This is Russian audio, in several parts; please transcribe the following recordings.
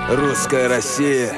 Русская Россия.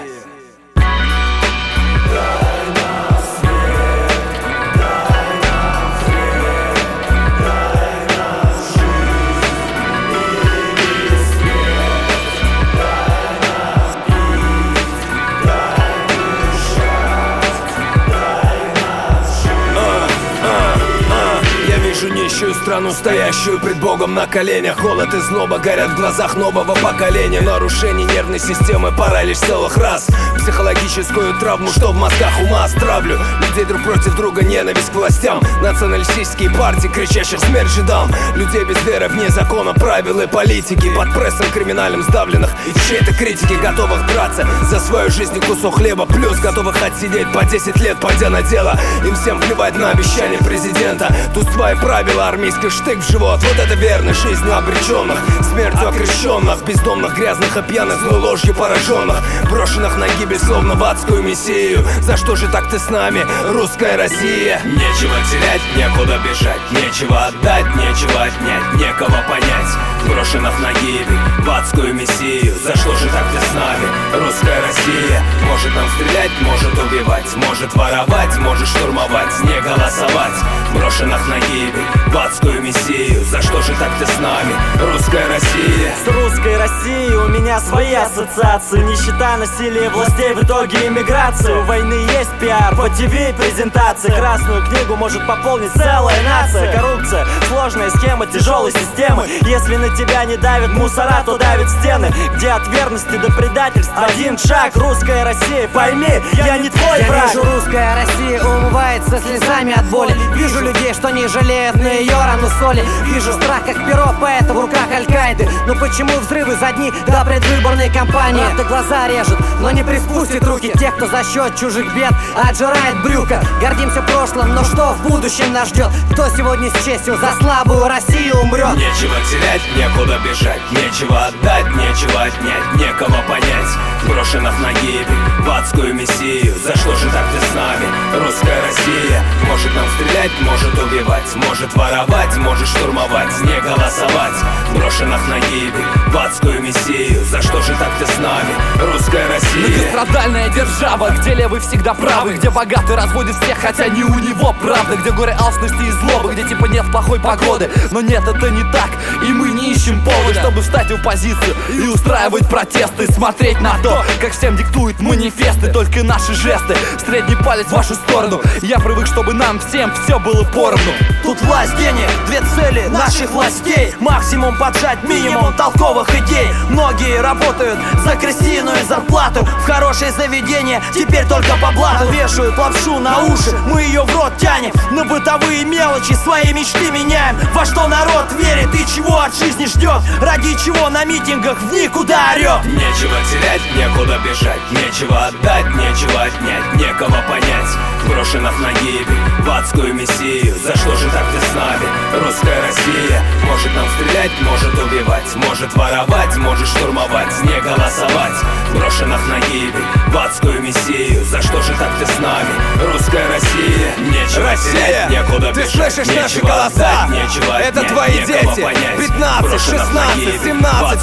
Вижу нищую страну, стоящую пред Богом на коленях. Холод и злоба горят в глазах нового поколения. Нарушение нервной системы, паралич целых рас. Психологическую травму, что в мозгах ума стравлю. Людей друг против друга, ненависть к властям. Националистические партии, кричащих смерть жидам. Людей без веры вне закона, правил и политики. Под прессом криминальным сдавленных и чьей-то критики, готовых драться за свою жизнь и кусок хлеба. Плюс готовых отсидеть по 10 лет, пойдя на дело. Им всем плевать на обещания президента. Туства и правила, армейский штык в живот. Вот это верность жизнью обреченных, смертью окрещенных, бездомных, грязных и пьяных, злой ложью пораженных, брошенных на гибель словно в адскую мессию. За что же так ты с нами, русская Россия? Нечего терять, некуда бежать, нечего отдать, нечего отнять, некого понять, брошенных на гибель в адскую мессию. За что же так ты с нами, русская Россия? Может нам стрелять, может убивать, может воровать, может штурмовать, не голосовать, брошенных на гибель в адскую мессию. За что же так ты с нами, русская Россия? С русской Россией у меня свои ассоциации. Нищета, насилие властей, в итоге иммиграция. У войны есть пиар, по ТВ презентации. Красную книгу может пополнить целая нация. Коррупция, сложная схема тяжелой системы. Если на тебя не давят мусора, то давят стены, где от верности до предательства один шаг. Русская Россия, пойми, я не твой враг. Я вижу, русская Россия умывается слезами от боли. Вижу людей, что не жалеют на ее рану соли. Вижу страх, как перо поэта в руках Аль-Каиды. Но почему взрывы за дни до предвыборной кампании? Это глаза режет, но не приспустит руки тех, кто за счет чужих бед отжирает брюка. Гордимся прошлым, но что в будущем нас ждет? Кто сегодня с честью за слабую Россию умрет? Нечего терять, некуда бежать, нечего отдать, нечего отнять, некого понять, брошенных на гибель в адскую мессию. За что же так ты с нами, русская Россия? Может нам стрелять, может убивать, может воровать, может штурмовать, не голосовать, брошенных на гибель в адскую мессию. За что же так ты с нами, русская Россия? Многострадальная держава, где левый всегда правый, где богатый разводит всех, хотя не у него правда, где горе алчности и злобы, где типа нет плохой погоды. Но нет, это не так, и мы не ищем повода, чтобы встать в оппозицию и устраивать протесты. Смотреть на то, как всем диктуют манифесты, только наши жесты, средний палец в вашу сторону. Я привык, чтобы нам всем все было поровну. Тут власть денег, две цели наших властей: максимум поджать, минимум толковых идей. Многие работают за крысиную зарплату, в хорошее заведение теперь только по блату. Вешают лапшу на уши, мы ее в рот тянем, на бытовые мелочи свои мечты меняем. Во что народ верит и чего от жизни ждет, ради чего на митингах в никуда орет. Нечего терять, некуда бежать, нечего отдать, нечего отнять, некого понять, брошенных на гибель в адскую мессию. За что же так ты с нами, русская Россия? Может нам стрелять, может убивать, может воровать, может штурмовать, не голосовать, брошенных на гибель в адскую мессию. За что же так ты с нами, русская Россия? Нечего терять, некуда ты бежать, слышишь наши нечего голоса? отдать, нечего Это отнять, твои некого дети, понять, 15, 16, 17,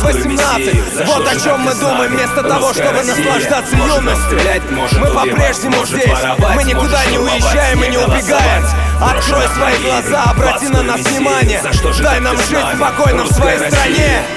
18. Вот о чем мы думаем, вместо того, чтобы наслаждаться юностью. Мы по-прежнему здесь, мы никуда не уезжаем и не убегаем. Открой свои глаза, обрати на нас внимание. Дай нам жить спокойно в своей стране.